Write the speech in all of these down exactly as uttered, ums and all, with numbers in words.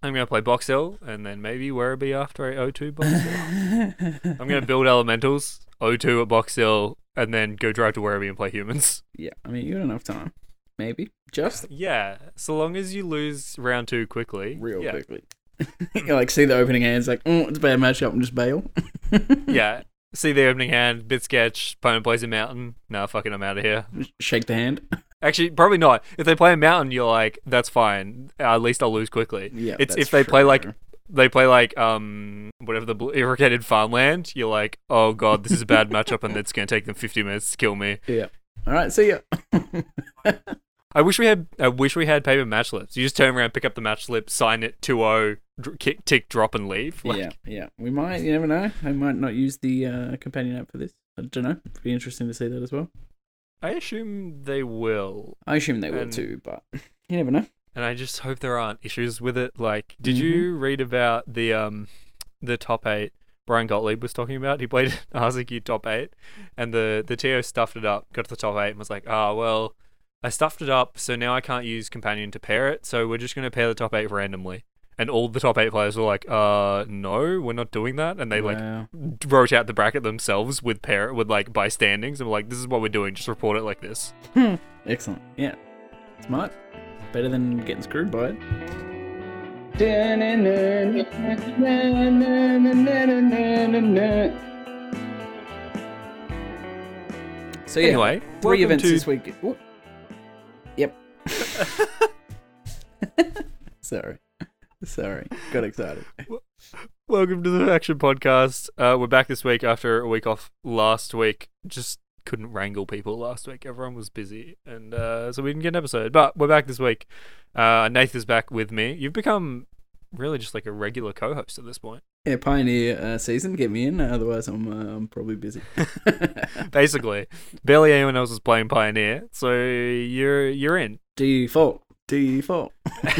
I'm going to play Box Hill, and then maybe Werribee after I O two Box Hill. I'm going to build Elementals, O two at Box Hill, and then go drive to Werribee and play Humans. Yeah, I mean, you got enough time. Maybe. Just? Yeah, so long as you lose round two quickly. Real yeah. quickly. You like see the opening hands, like, oh, it's a bad matchup, and just bail. Yeah. See the opening hand, bit sketch, opponent plays a mountain. Nah, fucking, I'm out of here. Shake the hand. Actually, probably not. If they play a mountain, you're like, that's fine. Uh, at least I'll lose quickly. Yeah, it's that's if they true. play like they play like um whatever the bl- irrigated farmland. You're like, oh god, this is a bad matchup, and it's gonna take them fifty minutes to kill me. Yeah. All right. See ya. I wish we had. I wish we had paper match slips. You just turn around, pick up the match slip, sign it two oh, dr- kick, tick, drop, and leave. Like, yeah. Yeah. We might. You never know. I might not use the uh, companion app for this. I don't know. It'd be interesting to see that as well. I assume they will. I assume they will And- too, but you never know. And I just hope there aren't issues with it. Like, did Mhm. you read about the um the top eight Brian Gottlieb was talking about? He played R C Q top eight, and the the T O stuffed it up, got to the top eight, and was like, "Ah, well, I stuffed it up, so now I can't use companion to pair it. So we're just gonna pair the top eight randomly." And all the top eight players were like, "Uh, no, we're not doing that." And they like Wow. wrote out the bracket themselves with pair with like by standings, and were like, "This is what we're doing. Just report it like this." Excellent. Yeah. Smart. Better than getting screwed by it. So yeah, Anyway, three welcome events to- this week. Ooh. Yep. Sorry. Sorry. Got excited. Welcome to the Action Podcast. Uh, we're back this week after a week off last week. Just couldn't wrangle people last week. Everyone was busy, and uh, so we didn't get an episode. But we're back this week. Uh, Nath is back with me. You've become really just like a regular co-host at this point. Yeah, Pioneer uh, season, get me in. Otherwise, I'm uh, I'm probably busy. Basically, barely anyone else is playing Pioneer, so you're you're in. Default. Default.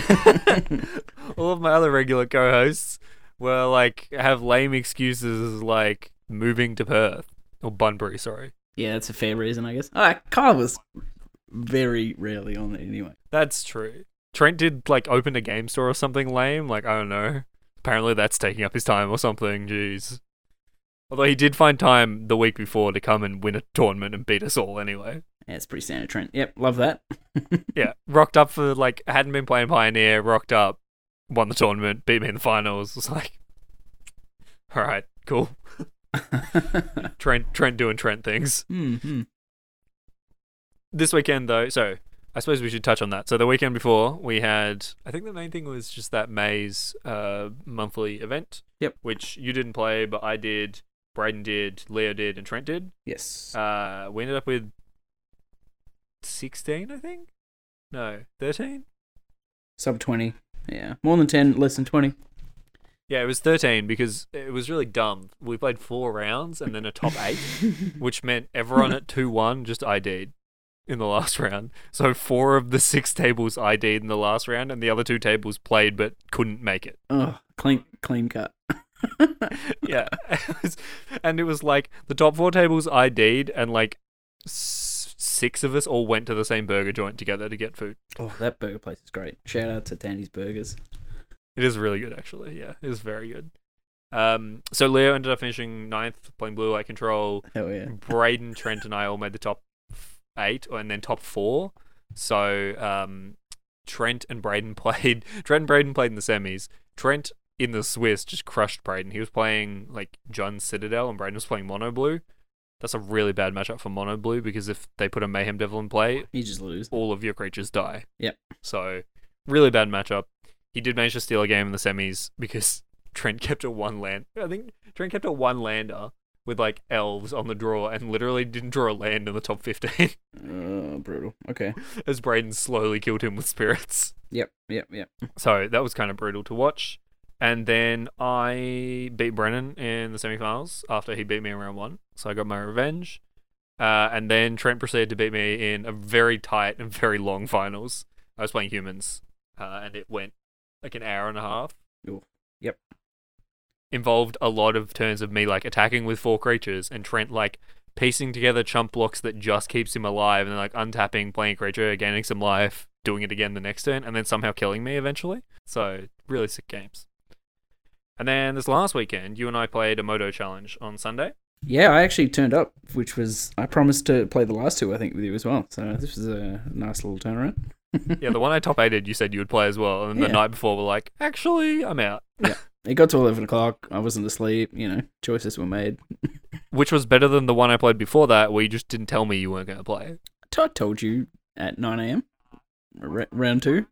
All of my other regular co-hosts were like have lame excuses like moving to Perth or Bunbury. Sorry. Yeah, that's a fair reason, I guess. Ah, Kyle was very rarely on it anyway. That's true. Trent did like open a game store or something lame. Like, I don't know. Apparently that's taking up his time or something. Jeez. Although he did find time the week before to come and win a tournament and beat us all anyway. Yeah, it's pretty standard Trent. Yep, love that. Yeah. Rocked up for like, hadn't been playing Pioneer, rocked up, won the tournament, beat me in the finals. It's like, alright, cool. Trent, Trent doing Trent things. mm-hmm. This weekend though, so I suppose we should touch on that. So the weekend before, we had, I think the main thing was just that Maze uh, monthly event. Yep. Which you didn't play, but I did, Braden did, Leo did, and Trent did. Yes. Uh, we ended up with sixteen, I think? No, thirteen? Sub twenty. Yeah. More than ten, less than twenty. Yeah, it was thirteen because it was really dumb. We played four rounds and then a top eight, which meant everyone at two one just I D'd in the last round. So four of the six tables I D'd in the last round, and the other two tables played but couldn't make it. Oh, clean, clean cut. Yeah. It was- and it was like the top four tables I D'd, and like s- six of us all went to the same burger joint together to get food. Oh, that burger place is great. Shout out to Tandy's Burgers. It is really good, actually. Yeah, it is very good. Um, so Leo ended up finishing ninth, playing Blue Light Control. Hell yeah. Braden, Trent, and I all made the top eight, and then top four. So um, Trent and Braden played. Trent and Braden played in the semis. Trent in the Swiss just crushed Braden. He was playing like John Citadel, and Braden was playing Mono Blue. That's a really bad matchup for Mono Blue because if they put a Mayhem Devil in play, You just lose. all of your creatures die. Yep. So really bad matchup. He did manage to steal a game in the semis because Trent kept a one land. I think Trent kept a one lander with like elves on the draw and literally didn't draw a land in the top fifteen Uh, brutal. Okay. as Braden slowly killed him with spirits. Yep, yep, yep. So that was kind of brutal to watch. And then I beat Brennan in the semifinals after he beat me in round one. So I got my revenge. Uh, and then Trent proceeded to beat me in a very tight and very long finals. I was playing humans, uh, and it went like an hour and a half. Ooh. Yep. Involved a lot of turns of me like attacking with four creatures and Trent like piecing together chump blocks that just keeps him alive and then like untapping, playing a creature, gaining some life, doing it again the next turn, and then somehow killing me eventually. So really sick games. And then this last weekend, you and I played a Moto Challenge on Sunday. Yeah, I actually turned up, which was I promised to play the last two, I think, with you as well. So this was a nice little turnaround. Yeah, the one I top eighted, you said you would play as well, and Yeah. the night before we're like, actually, I'm out. Yeah, it got to eleven o'clock. I wasn't asleep. You know, choices were made. Which was better than the one I played before that, where you just didn't tell me you weren't going to play. I told you at nine a.m. R- round two.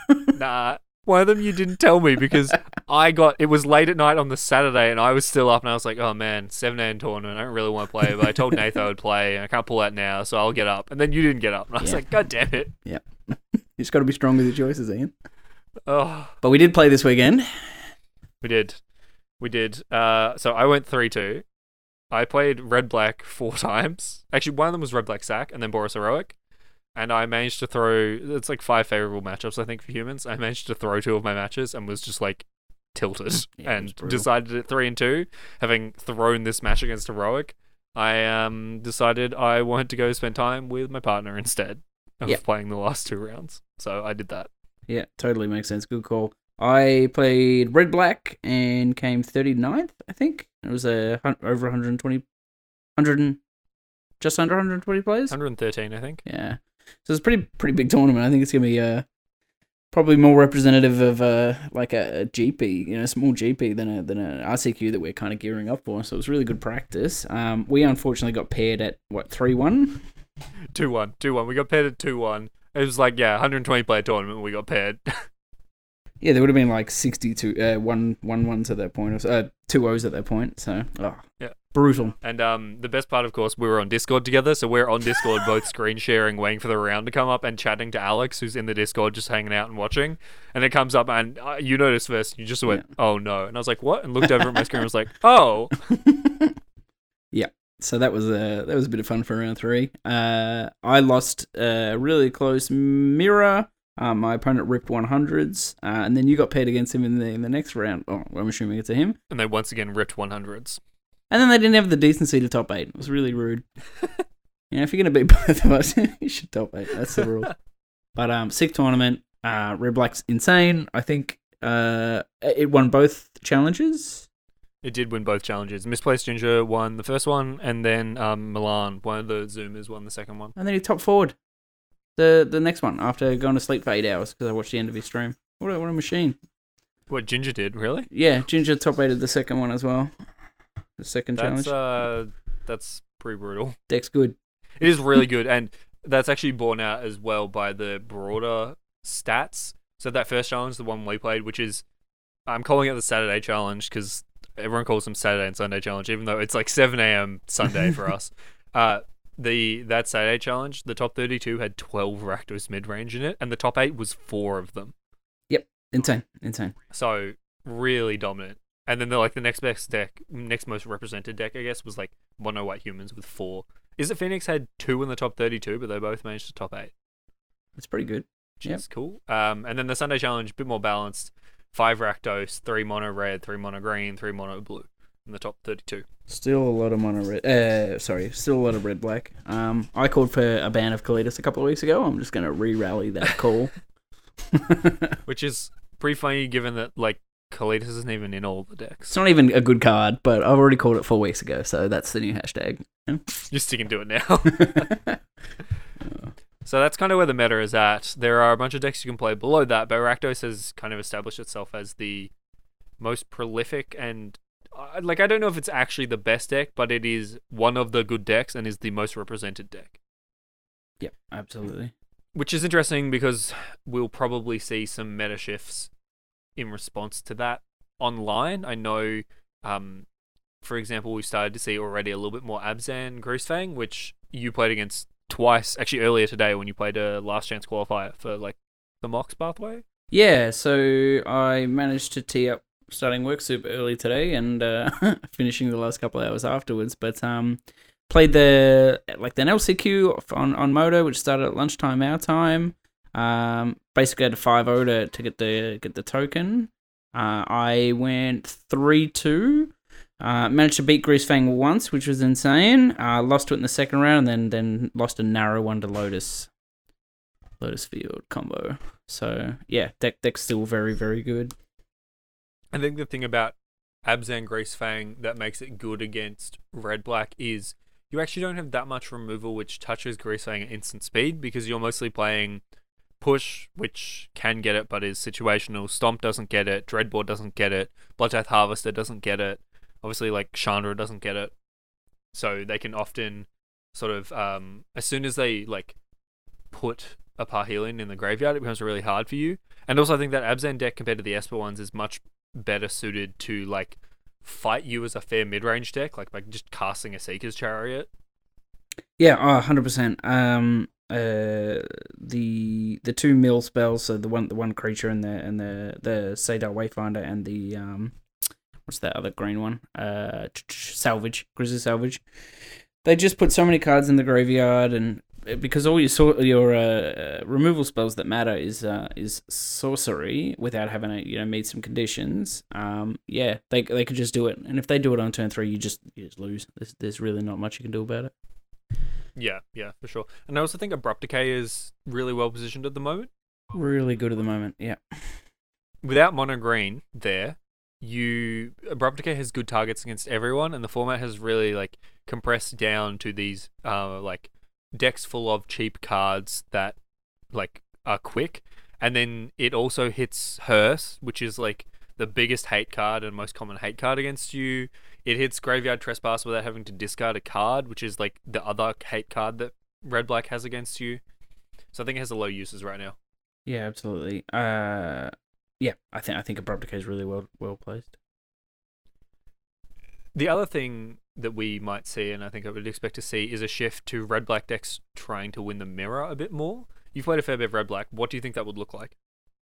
Nah, one of them you didn't tell me because I got it was late at night on the Saturday and I was still up and I was like, oh man, seven a.m. tournament. I don't really want to play, but I told Nathan I would play and I can't pull out now, so I'll get up. And then you didn't get up, and I was Yeah. like, God damn it. Yeah, you just got to be strong with your choices, Ian. Oh, But we did play this weekend. we did, we did. Uh, so I went three two. I played Red Black four times. Actually, one of them was Red Black Sack and then Boris Heroic. And I managed to throw, it's like five favorable matchups, I think, for humans. I managed to throw two of my matches and was just like tilted Yeah, it was and brutal. decided at three and two, having thrown this match against Heroic, I um decided I wanted to go spend time with my partner instead of Yeah. playing the last two rounds. So I did that. Yeah, totally makes sense. Good call. I played Red Black and came thirty-ninth, I think. It was a hun- over one hundred twenty, one hundred and, just under one hundred twenty players. one hundred thirteen, I think. Yeah, so it's a pretty pretty big tournament. I think it's gonna be uh probably more representative of uh like a, a G P, you know, a small G P than a than a R C Q that we're kind of gearing up for. So it was really good practice. Um, we unfortunately got paired at what three one. two one. two one. We got paired at two one. It was like, yeah, one hundred twenty player tournament. We got paired. Yeah, there would have been like sixty-two, uh, one, one ones at that point, or uh, two O's at that point. So, oh, Yeah. brutal. And um, the best part, of course, we were on Discord together. So we're on Discord, both screen sharing, waiting for the round to come up, and chatting to Alex, who's in the Discord, just hanging out and watching. And it comes up, and uh, you noticed first, you just went, "Oh no!" And I was like, "What?" And looked over at my screen, and was like, "Oh." Yeah. So that was a that was a bit of fun for round three. Uh, I lost a really close mirror. Um, my opponent ripped one hundreds, uh, and then you got paired against him in the in the next round. Oh, I'm assuming it's a him. And they once again ripped one hundreds. And then they didn't have the decency to top eight. It was really rude. You know, if you're gonna beat both of us, you should top eight. That's the rule. But um, sick tournament. Uh, Red Black's insane. I think uh, it won both challenges. It did win both challenges. Misplaced Ginger won the first one, and then um, Milan, one of the Zoomers, won the second one. And then he top forward the the next one after going to sleep for eight hours because I watched the end of his stream. What a, what a machine. What Ginger did, really? Yeah, Ginger top eighted the second one as well. The second That's challenge. uh, that's pretty brutal. Deck's good. It is really good, and that's actually borne out as well by the broader stats. So that first challenge, the one we played, which is, I'm calling it the Saturday challenge because everyone calls them Saturday and Sunday challenge, even though it's like seven a.m. Sunday for us. Uh, the that Saturday challenge, the top thirty-two had twelve Rakdos mid-range in it, and the top eight was four of them. Insane. Insane. So really dominant. And then the like the next best deck, next most represented deck, I guess, was like Mono White Humans with four. Is it Phoenix had two in the top thirty-two, but they both managed to top eight, It's pretty good. which Yep. is cool. Um, and then the Sunday challenge, a bit more balanced. Five Rakdos, three mono red, three mono green, three mono blue in the top thirty-two. Still a lot of mono red. Uh, sorry, still a lot of red black. Um, I called for a ban of Kalidas a couple of weeks ago. I'm just going to re-rally that call. Which is pretty funny given that like Kalidas isn't even in all the decks. It's not even a good card, but I've already called it four weeks ago, so that's the new hashtag. You're sticking to it now. So that's kind of where the meta is at. There are a bunch of decks you can play below that, but Rakdos has kind of established itself as the most prolific and uh, like I don't know if it's actually the best deck, but it is one of the good decks and is the most represented deck. Yep, absolutely. Which is interesting because we'll probably see some meta shifts in response to that online. I know, um, for example, we started to see already a little bit more Abzan Greasefang, which you played against twice, actually earlier today when you played a last chance qualifier for like the Mox pathway. Yeah, so I managed to tee up starting work super early today and uh, finishing the last couple of hours afterwards. But um, played the like the L C Q on on Moto, which started at lunchtime our time. Um, basically had a five oh to to get the get the token. Uh, I went three two. Uh, managed to beat Greasefang once, which was insane. Uh, lost to it in the second round, and then then lost a narrow one to Lotus. Lotus Field combo. So yeah, deck deck's still very very good. I think the thing about Abzan Greasefang that makes it good against red black is you actually don't have that much removal which touches Greasefang at instant speed, because you're mostly playing Push, which can get it but is situational. Stomp doesn't get it. Dreadbore doesn't get it. Bloodtithe Harvester doesn't get it. Obviously, like Chandra doesn't get it. So they can often sort of um, as soon as they like put a Parhelion in the graveyard, it becomes really hard for you. And also, I think that Abzan deck compared to the Esper ones is much better suited to like fight you as a fair mid-range deck, like by just casting a Seeker's Chariot. Yeah, oh, one hundred percent. Um, uh, the the two mill spells, so the one the one creature and the and the the Sadar Wayfinder and the um, what's that other green one? Uh, Salvage, Grizzly Salvage. They just put so many cards in the graveyard, and because all your so- your uh, removal spells that matter is uh, is sorcery without having to you know meet some conditions. Um, yeah, they they could just do it, and if they do it on turn three, you just you just lose. There's there's really not much you can do about it. Yeah, yeah, for sure. And I also think Abrupt Decay is really well positioned at the moment. Really good at the moment, yeah. Without mono green there, you Abrupt Decay has good targets against everyone, and the format has really like compressed down to these uh like decks full of cheap cards that like are quick. And then it also hits Hearse, which is like the biggest hate card and most common hate card against you. It hits Graveyard Trespass without having to discard a card, which is like the other hate card that red black has against you. So I think it has a low uses right now. Yeah, absolutely. Uh, yeah, I think I think Abrupt Decay is really well well placed. The other thing that we might see, and I think I would expect to see, is a shift to red black decks trying to win the mirror a bit more. You've played a fair bit of red black. What do you think that would look like?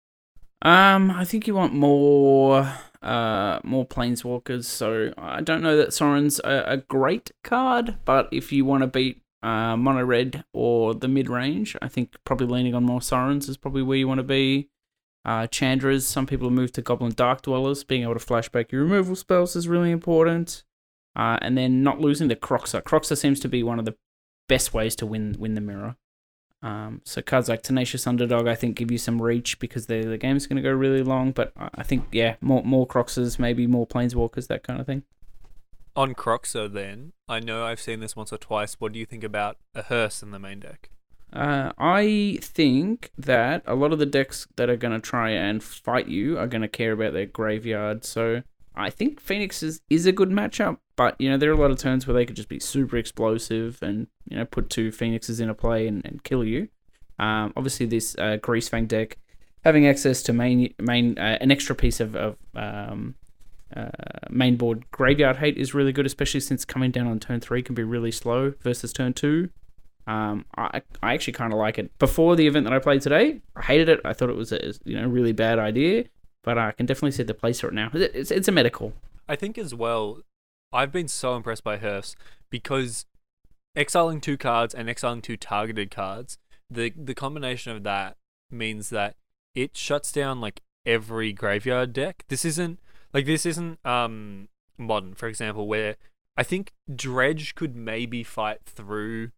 Um, I think you want more, uh, more planeswalkers. So I don't know that Sorin's a, a great card, but if you want to beat uh, mono red or the mid range, I think probably leaning on more Sorins is probably where you want to be. Uh, Chandras, some people have moved to Goblin Dark Dwellers. Being able to flashback your removal spells is really important. Uh, and then not losing the Croxer. Croxer seems to be one of the best ways to win win the mirror. Um, so cards like Tenacious Underdog, I think, give you some reach because the the game's going to go really long. But I think, yeah, more more Croxers, maybe more Planeswalkers, that kind of thing. On Croxer, then, I know I've seen this once or twice. What do you think about a Hearse in the main deck? Uh, I think that a lot of the decks that are going to try and fight you are going to care about their graveyard. So I think Phoenix is, is a good matchup, but you know there are a lot of turns where they could just be super explosive and you know put two Phoenixes in a play and, and kill you. Um, obviously this uh, Greasefang deck having access to main main uh, an extra piece of, of um, uh, main board graveyard hate is really good, especially since coming down on turn three can be really slow versus turn two. Um, I I actually kind of like it. Before the event that I played today, I hated it. I thought it was a you know really bad idea. But I can definitely see the place for it now. It's it's a medical. I think as well, I've been so impressed by Hearse because exiling two cards and exiling two targeted cards, the the combination of that means that it shuts down like every graveyard deck. This isn't like this isn't um modern, for example, where I think Dredge could maybe fight through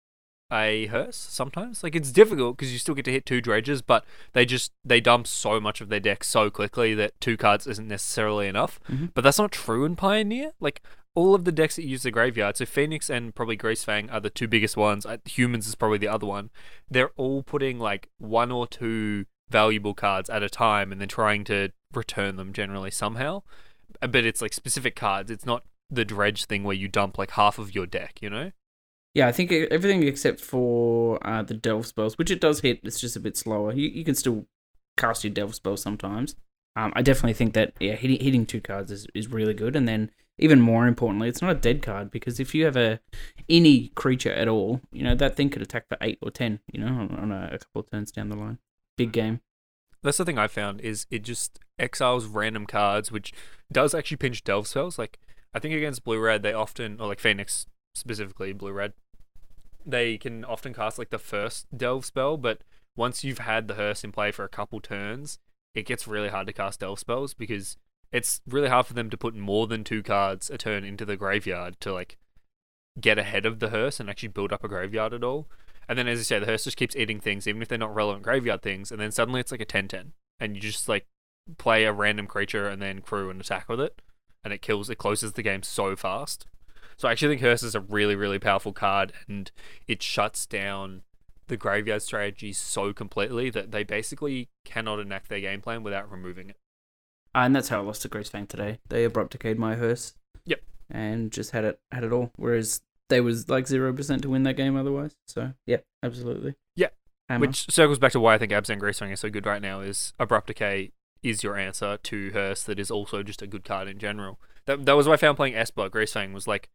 a Hearse sometimes. Like it's difficult because you still get to hit two Dredges, but they just they dump so much of their deck so quickly that two cards isn't necessarily enough. Mm-hmm. But that's not true in Pioneer. Like all of the decks that use the graveyard, so Phoenix and probably Greasefang are the two biggest ones. Humans is probably the other one. They're all putting like one or two valuable cards at a time and then trying to return them generally somehow. But it's like specific cards. It's not the Dredge thing where you dump like half of your deck, you know? Yeah, I think everything except for uh, the Delve spells, which it does hit, it's just a bit slower. You you can still cast your Delve spells sometimes. Um, I definitely think that yeah, hitting, hitting two cards is, is really good. And then even more importantly, it's not a dead card because if you have a any creature at all, you know that thing could attack for eight or ten. You know, on, on a, a couple of turns down the line. Big game. That's the thing I found is it just exiles random cards, which does actually pinch Delve spells. Like I think against blue red, they often or like Phoenix. Specifically blue red, they can often cast like the first Delve spell, but once you've had the Hearse in play for a couple turns, it gets really hard to cast Delve spells because it's really hard for them to put more than two cards a turn into the graveyard to like get ahead of the Hearse and actually build up a graveyard at all. And then, as you say, the Hearse just keeps eating things, even if they're not relevant graveyard things. And then suddenly it's like a ten ten. And you just like play a random creature and then crew and attack with it. And it kills, it closes the game so fast. So I actually think Hearse is a really, really powerful card. And it shuts down the graveyard strategy so completely that they basically cannot enact their game plan without removing it. And that's how I lost to Greasefang today. They abrupt decayed my Hearse. Yep. And just had it had it all. Whereas they was like zero percent to win that game otherwise. So, yeah, absolutely. Yeah. Hammer. Which circles back to why I think Abzan Greasefang is so good right now is Abrupt Decay is your answer to Hearse that is also just a good card in general. That that was what I found playing Esper. Greasefang was like,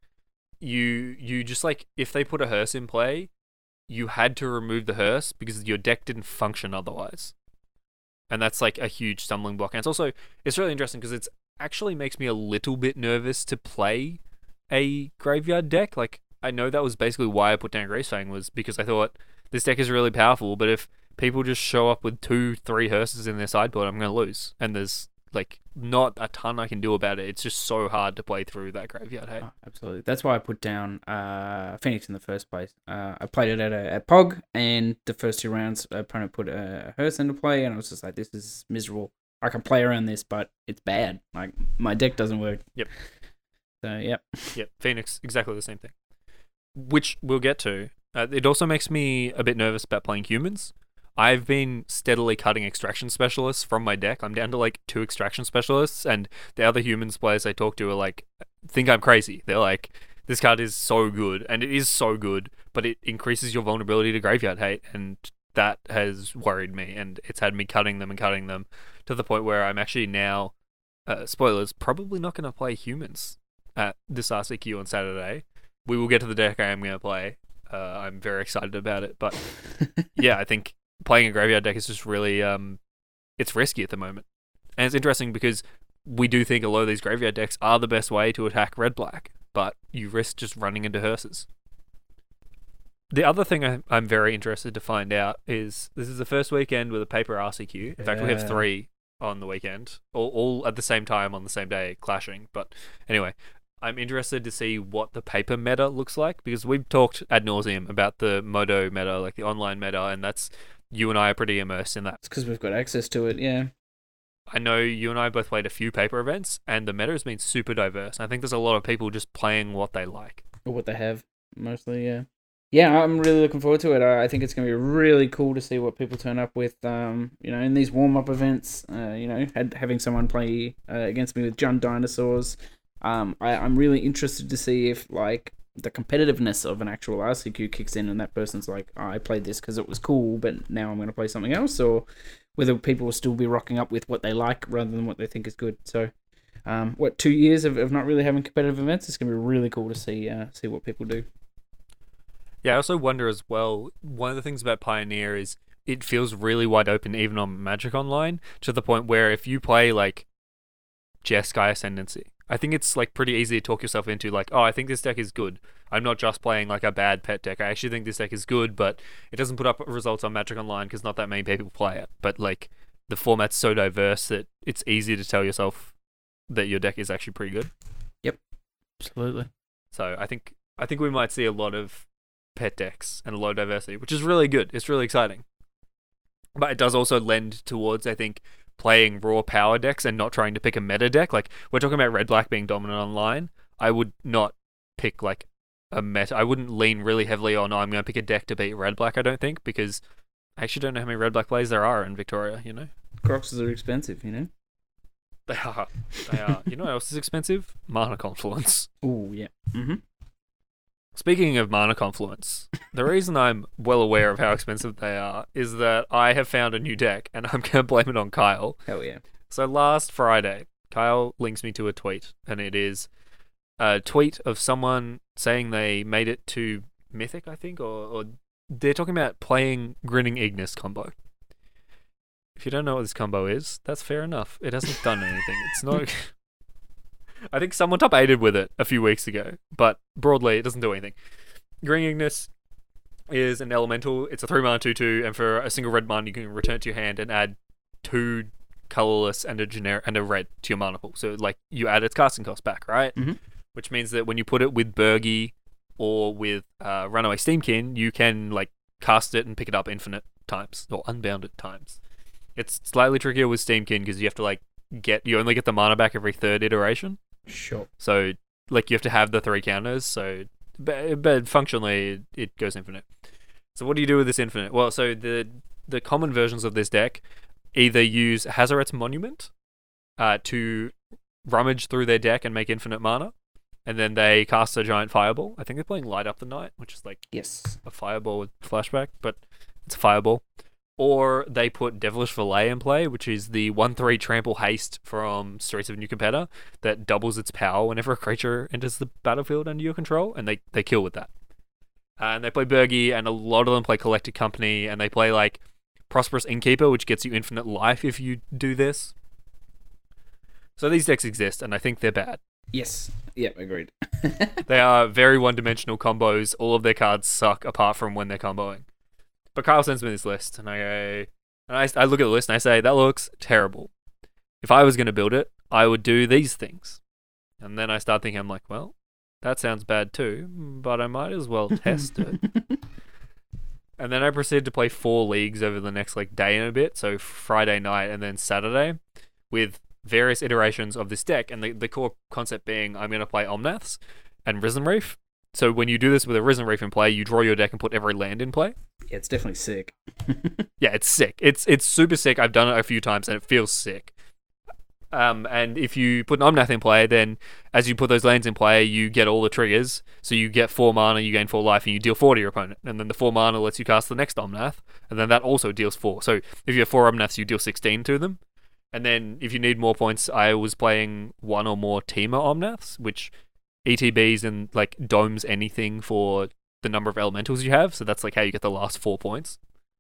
you you just like, if they put a Hearse in play, you had to remove the Hearse because your deck didn't function otherwise. And that's like a huge stumbling block. And it's also, it's really interesting because it's actually makes me a little bit nervous to play a graveyard deck. Like, I know that was basically why I put down Greasefang, was because I thought this deck is really powerful, but if people just show up with two, three Hearses in their sideboard, I'm going to lose. And there's like not a ton I can do about it. It's just so hard to play through that graveyard. Hey, oh, absolutely. That's why I put down uh, Phoenix in the first place. Uh, I played it at a at P O G, and the first two rounds, opponent put a Hearse into play, and I was just like, this is miserable. I can play around this, but it's bad. Like, my deck doesn't work. Yep. So, yep. Yep. Phoenix, exactly the same thing. Which we'll get to. Uh, it also makes me a bit nervous about playing humans. I've been steadily cutting extraction specialists from my deck. I'm down to like two extraction specialists, and the other humans players I talk to are like, think I'm crazy. They're like, this card is so good, and it is so good, but it increases your vulnerability to graveyard hate, and that has worried me, and it's had me cutting them and cutting them to the point where I'm actually now, uh, spoilers, probably not going to play humans at this R C Q on Saturday. We will get to the deck I am going to play. Uh, I'm very excited about it, but yeah, I think playing a graveyard deck is just really, um, it's risky at the moment. And it's interesting because we do think a lot of these graveyard decks are the best way to attack red-black, but you risk just running into Hearses. The other thing I, I'm very interested to find out is, this is the first weekend with a paper R C Q. In fact, we have Yeah. three on the weekend, all, all at the same time on the same day, clashing. But anyway, I'm interested to see what the paper meta looks like, because we've talked ad nauseum about the Modo meta, like the online meta, and that's, you and I are pretty immersed in that. It's because we've got access to it, yeah. I know you and I both played a few paper events, and the meta has been super diverse. I think there's a lot of people just playing what they like. Or what they have, mostly, yeah. Yeah, I'm really looking forward to it. I I think it's going to be really cool to see what people turn up with, um, you know, in these warm-up events. Uh, you know, had, having someone play uh, against me with Jund Dinosaurs. Um, I, I'm really interested to see if, like, the competitiveness of an actual R C Q kicks in and that person's like, oh, I played this because it was cool, but now I'm going to play something else, or whether people will still be rocking up with what they like rather than what they think is good. So, um, what, two years of, of not really having competitive events, it's going to be really cool to see uh, see what people do. Yeah, I also wonder as well, one of the things about Pioneer is it feels really wide open even on Magic Online, to the point where if you play like Jeskai Ascendancy, I think it's like pretty easy to talk yourself into like, oh, I think this deck is good. I'm not just playing like a bad pet deck. I actually think this deck is good, but it doesn't put up results on Magic Online because not that many people play it. But like the format's so diverse that it's easy to tell yourself that your deck is actually pretty good. Yep, absolutely. So I think I think we might see a lot of pet decks and a lot of diversity, which is really good. It's really exciting. But it does also lend towards, I think, playing raw power decks and not trying to pick a meta deck. Like, we're talking about red-black being dominant online. I would not pick, like, a meta. I wouldn't lean really heavily on, oh, I'm going to pick a deck to beat red-black, I don't think, because I actually don't know how many red-black players there are in Victoria, you know? Croxes are expensive, you know? They are. They are. You know what else is expensive? Mana Confluence. Oh, yeah. Mm-hmm. Speaking of Mana Confluence, the reason I'm well aware of how expensive they are is that I have found a new deck, and I'm going to blame it on Kyle. Hell yeah. So last Friday, Kyle links me to a tweet, and it is a tweet of someone saying they made it to Mythic, I think, or, or they're talking about playing Grinning Ignis combo. If you don't know what this combo is, that's fair enough. It hasn't done anything. It's not... I think someone top eighted with it a few weeks ago, but broadly, it doesn't do anything. Grinning Ignis is an elemental. It's a three mana two two, and for a single red mana, you can return it to your hand and add two colorless and a generic and a red to your mana pool. So, like, you add its casting cost back, right? Mm-hmm. Which means that when you put it with Burgi or with uh, Runaway Steamkin, you can, like, cast it and pick it up infinite times or unbounded times. It's slightly trickier with Steamkin because you have to like get you only get the mana back every third iteration. Sure. So like you have to have the three counters. So but, but functionally it goes infinite. So what do you do with this infinite? Well, so the the common versions of this deck either use Hazoret's Monument uh, to rummage through their deck and make infinite mana, and then they cast a giant fireball. I think they're playing Light Up the Night, which is like Yes. a fireball with flashback, but it's a fireball. Or they put Devilish Valet in play, which is the one three trample haste from Streets of New Capenna that doubles its power whenever a creature enters the battlefield under your control, and they, they kill with that. Uh, and they play Burgi, and a lot of them play Collected Company, and they play like Prosperous Innkeeper, which gets you infinite life if you do this. So these decks exist, and I think they're bad. Yes. Yep, agreed. They are very one-dimensional combos. All of their cards suck apart from when they're comboing. But Kyle sends me this list, and I go, and I, I look at the list and I say, that looks terrible. If I was going to build it, I would do these things. And then I start thinking, I'm like, well, that sounds bad too, but I might as well test it. And then I proceeded to play four leagues over the next like day and a bit, so Friday night and then Saturday, with various iterations of this deck, and the, the core concept being I'm going to play Omnaths and Risen Reef. So when you do this with a Risen Reef in play, you draw your deck and put every land in play. Yeah, it's definitely sick. Yeah, it's sick. It's it's super sick. I've done it a few times and it feels sick. Um, and if you put an Omnath in play, then as you put those lands in play, you get all the triggers. So you get four mana, you gain four life, and you deal four to your opponent. And then the four mana lets you cast the next Omnath, and then that also deals four. So if you have four Omnaths, you deal sixteen to them. And then if you need more points, I was playing one or more Temur Omnaths, which E T Bs and like domes anything for the number of elementals you have. So that's like how you get the last four points.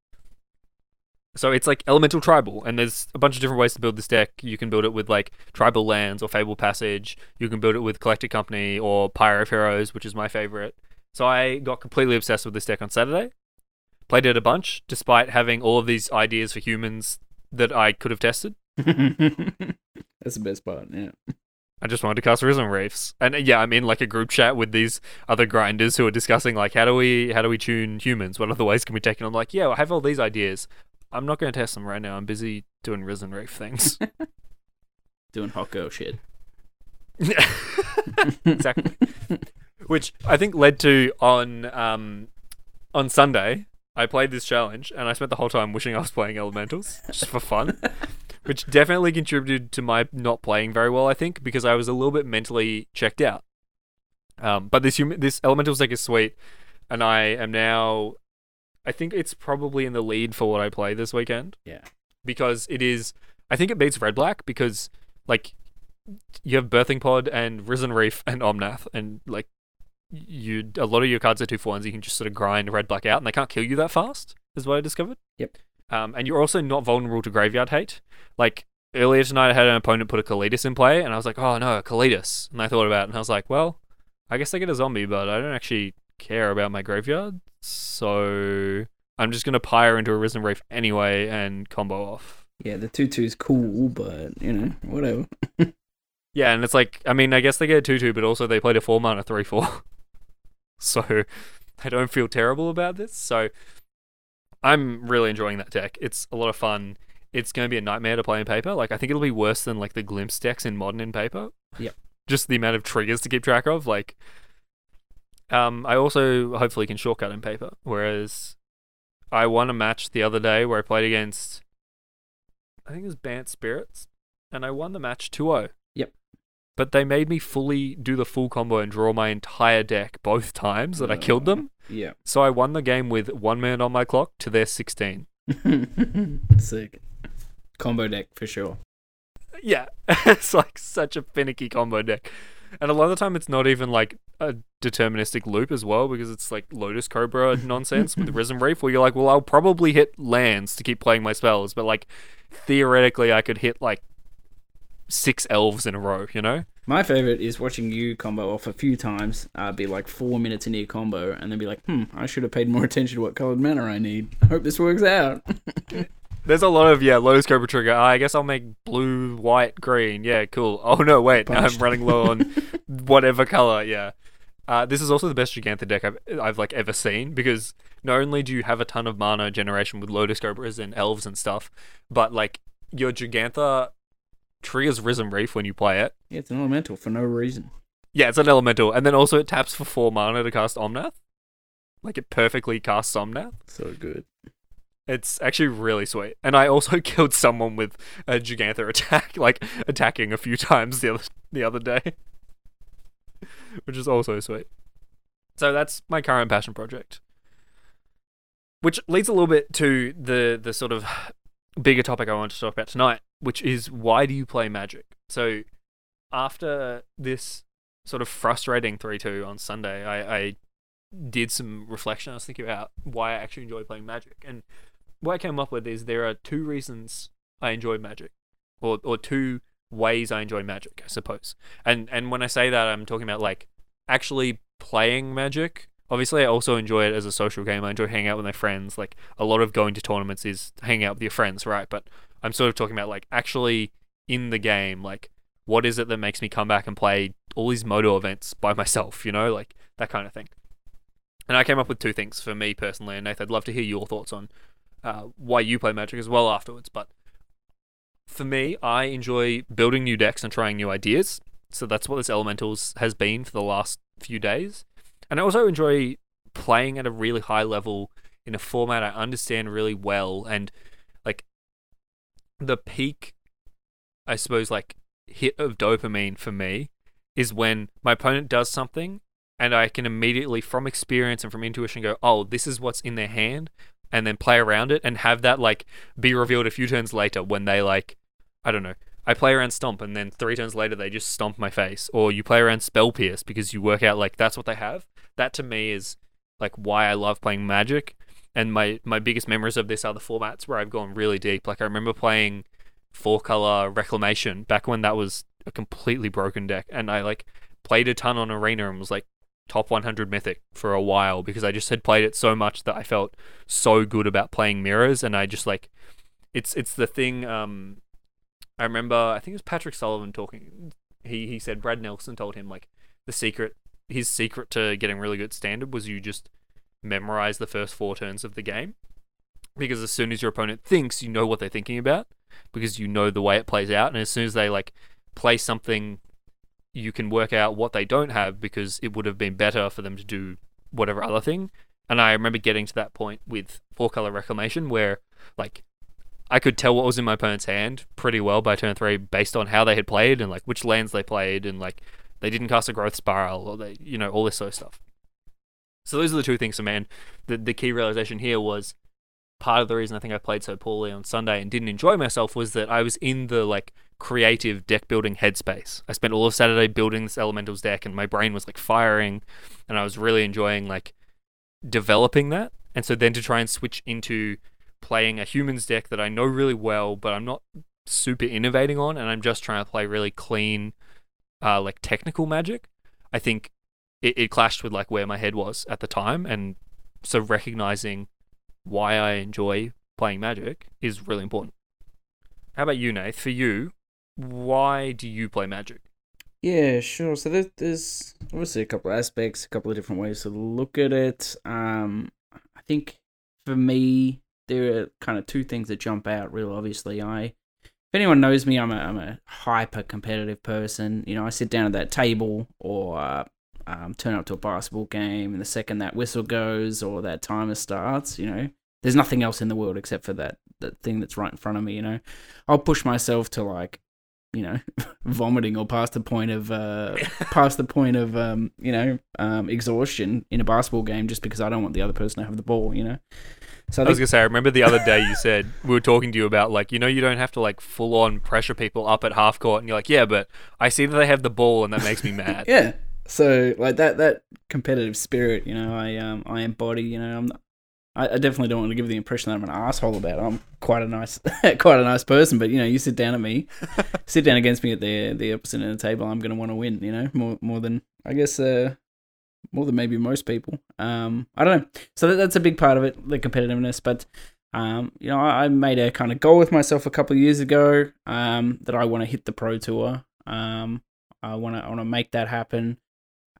So it's like elemental tribal, and there's a bunch of different ways to build this deck. You can build it with like tribal lands or Fable Passage. You can build it with Collected Company or Pyre of Heroes, which is my favorite. So I got completely obsessed with this deck on Saturday. Played it a bunch, despite having all of these ideas for humans that I could have tested. That's the best part, yeah. I just wanted to cast Risen Reefs. And uh, yeah, I'm in like a group chat with these other grinders who are discussing like how do we how do we tune humans? What other ways can we take it? I'm like, yeah, I have all these ideas. I'm not going to test them right now. I'm busy doing Risen Reef things. Doing hot girl shit. Exactly. Which I think led to on um on Sunday, I played this challenge and I spent the whole time wishing I was playing Elementals just for fun. Which definitely contributed to my not playing very well, I think, because I was a little bit mentally checked out. Um, but this hum- this Elementals deck is sweet, and I am now, I think it's probably in the lead for what I play this weekend. Yeah. Because it is, I think it beats Red Black because, like, you have Birthing Pod and Risen Reef and Omnath, and, like, you a lot of your cards are two for ones. You can just sort of grind Red Black out, and they can't kill you that fast, is what I discovered. Yep. Um, and you're also not vulnerable to graveyard hate. Like, earlier tonight I had an opponent put a Kalitas in play, and I was like, oh no, a Kalitas. And I thought about it, and I was like, well, I guess I get a zombie, but I don't actually care about my graveyard, so I'm just going to Pyre into a Risen Reef anyway and combo off. Yeah, the two two is cool, but, you know, whatever. Yeah, and it's like, I mean, I guess they get a two two, but also they played a four mana three four. So I don't feel terrible about this, so I'm really enjoying that deck. It's a lot of fun. It's going to be a nightmare to play in paper. Like, I think it'll be worse than, like, the Glimpse decks in Modern in paper. Yep. Just the amount of triggers to keep track of. Like, um, I also hopefully can shortcut in paper. Whereas I won a match the other day where I played against, I think it was Bant Spirits, and I won the match two oh. Yep. But they made me fully do the full combo and draw my entire deck both times that I killed them. Yeah. So I won the game with one minute on my clock to their sixteen. Sick. Combo deck for sure. Yeah. It's like such a finicky combo deck. And a lot of the time it's not even like a deterministic loop as well, because it's like Lotus Cobra nonsense with Risen Reef where you're like, well, I'll probably hit lands to keep playing my spells, but like theoretically I could hit like six elves in a row, you know? My favorite is watching you combo off a few times, uh, be like four minutes into your combo, and then be like, hmm, I should have paid more attention to what colored mana I need. I hope this works out. There's a lot of, yeah, Lotus Cobra trigger. Oh, I guess I'll make blue, white, green. Yeah, cool. Oh, no, wait. Now I'm running low on whatever color. Yeah. Uh, this is also the best Gigantha deck I've I've like ever seen, because not only do you have a ton of mana generation with Lotus Cobras and Elves and stuff, but like your Gigantha triggers Risen Reef when you play it. Yeah, it's an elemental for no reason. Yeah, it's an elemental, and then also it taps for four mana to cast Omnath. Like, it perfectly casts Omnath. So good. It's actually really sweet. And I also killed someone with a Gigantha attack, like, attacking a few times the other, the other day. Which is also sweet. So that's my current passion project. Which leads a little bit to the, the sort of bigger topic I want to talk about tonight, which is, why do you play Magic? So, after this sort of frustrating three two on Sunday, I, I did some reflection. I was thinking about why I actually enjoy playing Magic. And what I came up with is there are two reasons I enjoy Magic. Or or two ways I enjoy Magic, I suppose. And and when I say that, I'm talking about like actually playing Magic. Obviously, I also enjoy it as a social game. I enjoy hanging out with my friends. Like, a lot of going to tournaments is hanging out with your friends, right? But I'm sort of talking about like actually in the game, like, what is it that makes me come back and play all these Moto events by myself, you know, like that kind of thing. And I came up with two things for me personally, and Nathan, I'd love to hear your thoughts on uh, why you play Magic as well afterwards. But for me, I enjoy building new decks and trying new ideas. So that's what this Elementals has been for the last few days. And I also enjoy playing at a really high level in a format I understand really well. And like the peak, I suppose, like hit of dopamine for me is when my opponent does something and I can immediately, from experience and from intuition, go, oh, this is what's in their hand, and then play around it and have that like be revealed a few turns later when they like, I don't know, I play around Stomp and then three turns later they just stomp my face. Or you play around Spell Pierce because you work out like that's what they have. That to me is like why I love playing Magic. And my, my biggest memories of this are the formats where I've gone really deep. Like I remember playing four color Reclamation back when that was a completely broken deck, and I like played a ton on Arena and was like top one hundred Mythic for a while because I just had played it so much that I felt so good about playing mirrors. And I just like it's it's the thing. um I remember I think it was Patrick Sullivan talking, he he said Brad Nelson told him like the secret his secret to getting really good standard was you just memorize the first four turns of the game, because as soon as your opponent thinks, you know what they're thinking about, because you know the way it plays out. And as soon as they like play something, you can work out what they don't have because it would have been better for them to do whatever other thing. And I remember getting to that point with four color Reclamation where like I could tell what was in my opponent's hand pretty well by turn three based on how they had played and like which lands they played, and like they didn't cast a Growth Spiral, or they, you know, all this sort of stuff. So those are the two things for me. And the, the key realization here was part of the reason I think I played so poorly on Sunday and didn't enjoy myself was that I was in the like creative deck building headspace. I spent all of Saturday building this Elementals deck and my brain was like firing, and I was really enjoying like developing that. And so then to try and switch into playing a humans deck that I know really well, but I'm not super innovating on, and I'm just trying to play really clean, uh, like technical Magic, I think it, it clashed with like where my head was at the time. And so recognizing why I enjoy playing Magic is really important. How about you, Nath? For you, why do you play Magic? Yeah, sure. So there's, there's obviously a couple of aspects, a couple of different ways to look at it. Um, I think for me, there are kind of two things that jump out real obviously. I, if anyone knows me, I'm a, I'm a hyper competitive person. You know, I sit down at that table or uh, um, turn up to a basketball game, and the second that whistle goes or that timer starts, you know, there's nothing else in the world except for that, that thing that's right in front of me, you know. I'll push myself to like, you know, vomiting or past the point of, uh, past the point of, um, you know, um, exhaustion in a basketball game just because I don't want the other person to have the ball, you know. So I, I was going to say, I remember the other day you said, we were talking to you about like, you know, you don't have to like full on pressure people up at half court, and you're like, yeah, but I see that they have the ball and that makes me mad. Yeah. So like that, that competitive spirit, you know, I, um, I embody, you know, I'm not, I definitely don't want to give the impression that I'm an asshole about it. I'm quite a nice, quite a nice person. But you know, you sit down at me, sit down against me at the the opposite end of the table, I'm going to want to win. You know, more more than I guess, uh, more than maybe most people. Um, I don't know. So that, that's a big part of it, the competitiveness. But um, you know, I, I made a kind of goal with myself a couple of years ago. Um, that I want to hit the Pro Tour. Um, I want to I want to make that happen.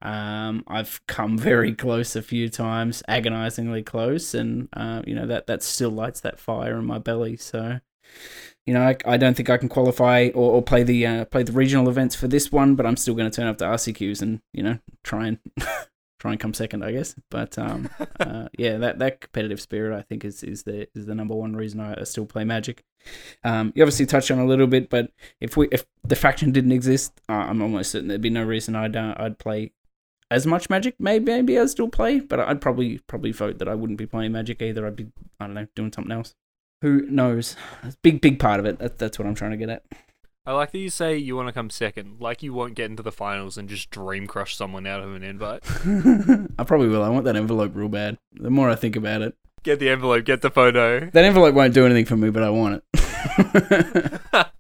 Um, I've come very close a few times, agonizingly close, and uh, you know that that still lights that fire in my belly. So, you know, I, I don't think I can qualify or, or play the uh, play the regional events for this one, but I'm still going to turn up to R C Qs and you know try and try and come second, I guess. But um, uh, yeah, that, that competitive spirit I think is is the is the number one reason I, I still play Magic. Um, you obviously touched on it a little bit, but if we if the faction didn't exist, uh, I'm almost certain there'd be no reason I'd uh, I'd play as much Magic. Maybe maybe I'd still play, but I'd probably probably vote that I wouldn't be playing Magic either. I'd be I don't know doing something else. Who knows? That's a big big part of it. That, that's what I'm trying to get at. I like that you say you want to come second, like you won't get into the finals and just dream crush someone out of an invite. I probably will. I want that envelope real bad. The more I think about it. Get the envelope, get the photo. That envelope won't do anything for me, but I want it.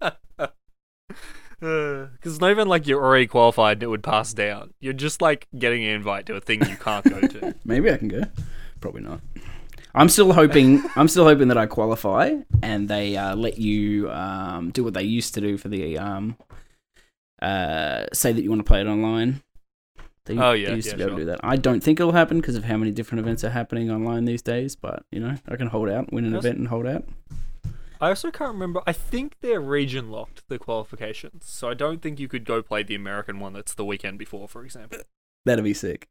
Because not even like you're already qualified and it would pass down. You're just like getting an invite to a thing you can't go to. Maybe I can go. Probably not. I'm still hoping. I'm still hoping that I qualify and they uh, let you um, do what they used to do for the um, uh, say that you want to play it online. They, oh yeah, they used yeah, to be able sure. to do that. I don't think it'll happen because of how many different events are happening online these days. But you know, I can hold out, win an That's... event, and hold out. I also can't remember. I think they're region locked, the qualifications. So I don't think you could go play the American one that's the weekend before, for example. That'd be sick.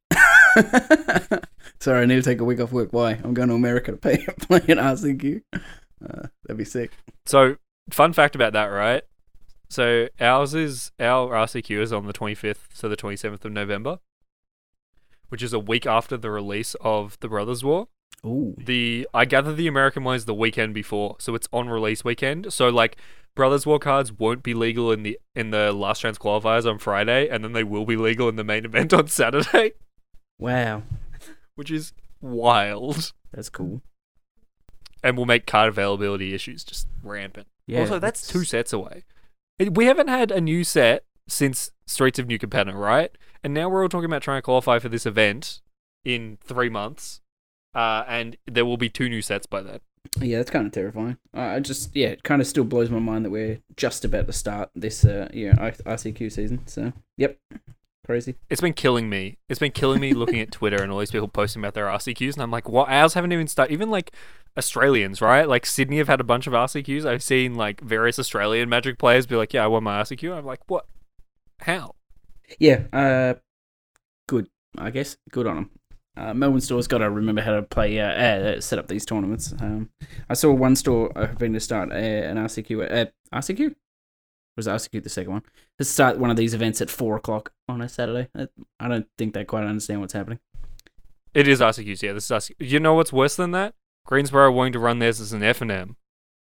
Sorry, I need to take a week off work. Why? I'm going to America to pay, play an R C Q. Uh, that'd be sick. So, fun fact about that, right? So, ours is, our R C Q is on the twenty-fifth to the twenty-seventh of November, which is a week after the release of The Brothers War. Ooh. The I gather the American one is the weekend before, so it's on release weekend. So like Brothers War cards won't be legal in the in the last chance qualifiers on Friday, and then they will be legal in the main event on Saturday. Wow, which is wild. That's cool. And will make card availability issues just rampant. Yeah, also, that's, that's two sets away. It- We haven't had a new set since Streets of New Capenna, right? And now we're all talking about trying to qualify for this event in three months. Uh, and there will be two new sets by then. Yeah, that's kind of terrifying. I I just, yeah, it kind of still blows my mind that we're just about to start this, uh, yeah, R C Q season. So, yep, crazy. It's been killing me. It's been killing me looking at Twitter and all these people posting about their R C Qs, and I'm like, what? Ours haven't even started. Even like Australians, right? Like Sydney have had a bunch of R C Qs. I've seen like various Australian Magic players be like, yeah, I won my R C Q. I'm like, what? How? Yeah, uh, good. I guess good on them. Uh, Melbourne store's got to remember how to play, uh, uh, set up these tournaments. Um, I saw one store hoping to start uh, an R C Q. Uh, R C Q? Was R C Q the second one? To start one of these events at four o'clock on a Saturday. I don't think they quite understand what's happening. It is R C Qs, yeah. This is R C Q. You know what's worse than that? Greensboro wanting to run theirs as an F and M.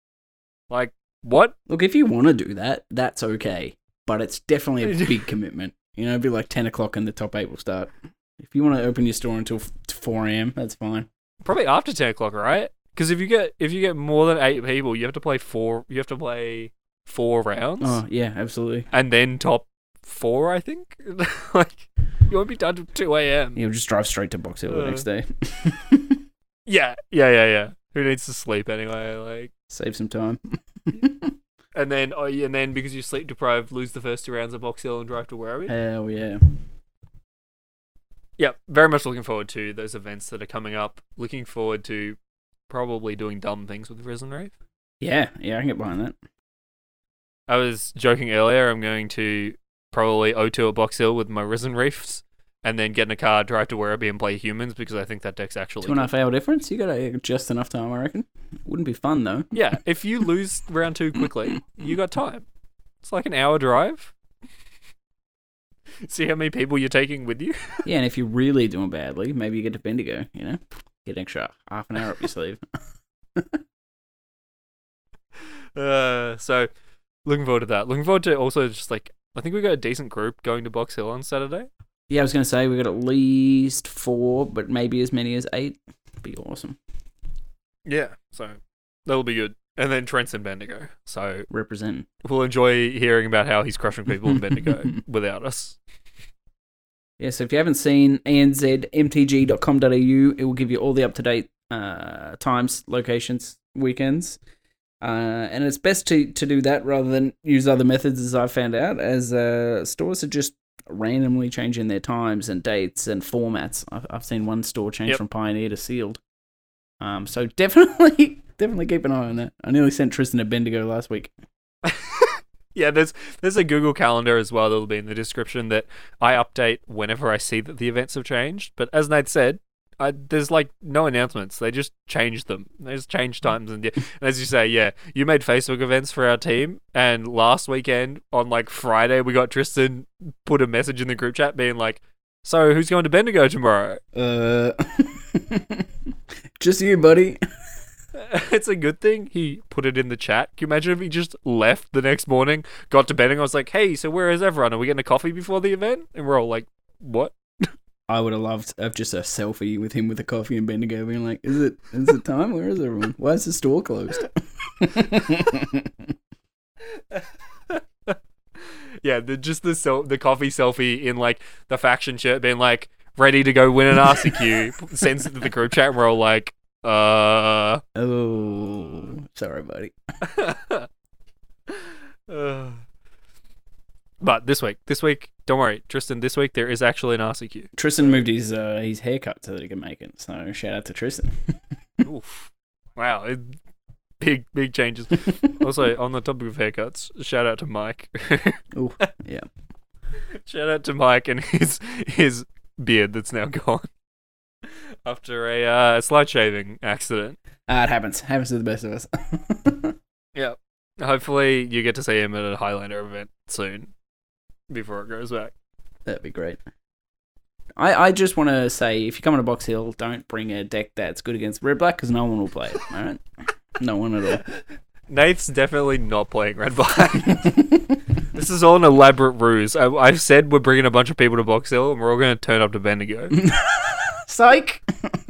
Like, what? Look, if you want to do that, that's okay. But it's definitely a big commitment. You know, it'd be like ten o'clock and the top eight will start. If you want to open your store until four a.m., that's fine. Probably after ten o'clock, right? Because if you get if you get more than eight people, you have to play four. You have to play four rounds. Oh yeah, absolutely. And then top four, I think. Like you won't be done till two a.m. You'll just drive straight to Box Hill Uh. the next day. Yeah, yeah, yeah, yeah. Who needs to sleep anyway? Like, Save some time. and then oh, yeah, and then because you're sleep deprived, lose the first two rounds of Box Hill and drive to Werribee. Hell yeah. Yeah, very much looking forward to those events that are coming up. Looking forward to probably doing dumb things with Risen Reef. Yeah, yeah, I can get behind that. I was joking earlier, I'm going to probably O two at Box Hill with my Risen Reefs, and then get in a car, drive to Werribee and play humans, because I think that deck's actually Two and a good. half hour difference? You got just enough time, I reckon. Wouldn't be fun, though. Yeah, if you lose round two quickly, you got time. It's like an hour drive. See how many people you're taking with you? Yeah, and if you're really doing badly, maybe you get to Bendigo, you know? Get an extra half an hour up your sleeve. Uh, so, looking forward to that. Looking forward to also just like, I think we got a decent group going to Box Hill on Saturday. Yeah, I was going to say we got at least four, but maybe as many as eight. Be awesome. Yeah, so that'll be good. And then Trent's in Bendigo, so Representing. we'll enjoy hearing about how he's crushing people in Bendigo without us. Yeah, so if you haven't seen a n z m t g dot com dot a u, it will give you all the up-to-date uh, times, locations, weekends. Uh, and it's best to, to do that rather than use other methods, as I've found out, as uh, stores are just randomly changing their times and dates and formats. I've, I've seen one store change Yep. from Pioneer to Sealed. Um, so definitely, definitely keep an eye on that. I nearly sent Tristan a Bendigo last week. Yeah, there's there's a Google Calendar as well that'll be in the description that I update whenever I see that the events have changed. But as Nate said, I, there's like no announcements. They just change them. They just change times. And, yeah, and as you say, yeah, you made Facebook events for our team. And last weekend on like Friday, we got Tristan put a message in the group chat being like, so who's going to Bendigo tomorrow? Uh, just you, buddy. It's a good thing he put it in the chat. Can you imagine if he just left the next morning, got to Bendigo, I was like, hey, so where is everyone? Are we getting a coffee before the event? And we're all like, what? I would have loved uh, just a selfie with him with a coffee and Bendigo being like, is it is it time? Where is everyone? Why is the store closed? Yeah, the, just the sel- the coffee selfie in like the faction shirt being like, ready to go win an R C Q, sends it to the group chat and we're all like, uh... Oh, sorry, buddy. uh... But this week, this week, don't worry, Tristan, this week there is actually an R C Q. Tristan moved his uh, his haircut so that he can make it. So shout out to Tristan. Oof. Wow, it, big, big changes. Also, on the topic of haircuts, shout out to Mike. Oh, yeah. Shout out to Mike and his his beard that's now gone after a uh, slide shaving accident. Ah, it happens. Happens to the best of us. Yeah. Hopefully you get to see him at a Highlander event soon before it goes back. That'd be great. I, I just want to say, if you come on a Box Hill, don't bring a deck that's good against Red Black because no one will play it. All right, no one at all. Nate's definitely not playing Red Black. This is all an elaborate ruse. I, I've said we're bringing a bunch of people to Box Hill and we're all going to turn up to Bendigo. Psych!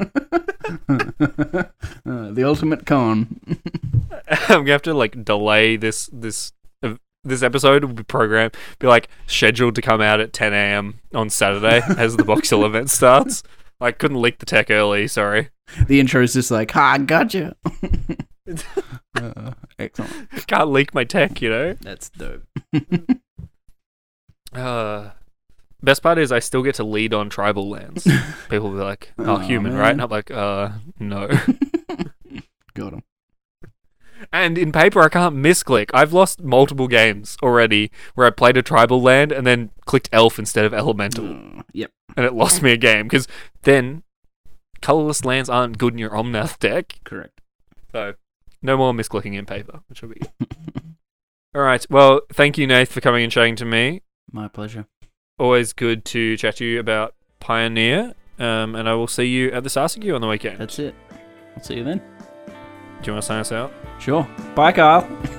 uh, the ultimate con. I'm going to have to like delay this this uh, this episode will be programmed, be like scheduled to come out at ten a.m. on Saturday as the Box Hill event starts. I couldn't leak the tech early, sorry. The intro is just like, ha, gotcha. uh, excellent. Can't leak my tech, you know? That's dope. uh, best part is I still get to lead on tribal lands. People will be like, oh, Aw, human, man. right? And I'm like, uh, no. Got him. And in paper, I can't misclick. I've lost multiple games already where I played a tribal land and then clicked elf instead of elemental. Uh, yep. And it lost me a game because then colorless lands aren't good in your Omnath deck. Correct. So no more misclicking in paper, which will be good. All right. Well, thank you, Nath, for coming and chatting to me. My pleasure. Always good to chat to you about Pioneer. Um, and I will see you at the R C Q on the weekend. That's it. I'll see you then. Do you want to sign us out? Sure. Bye, Carl.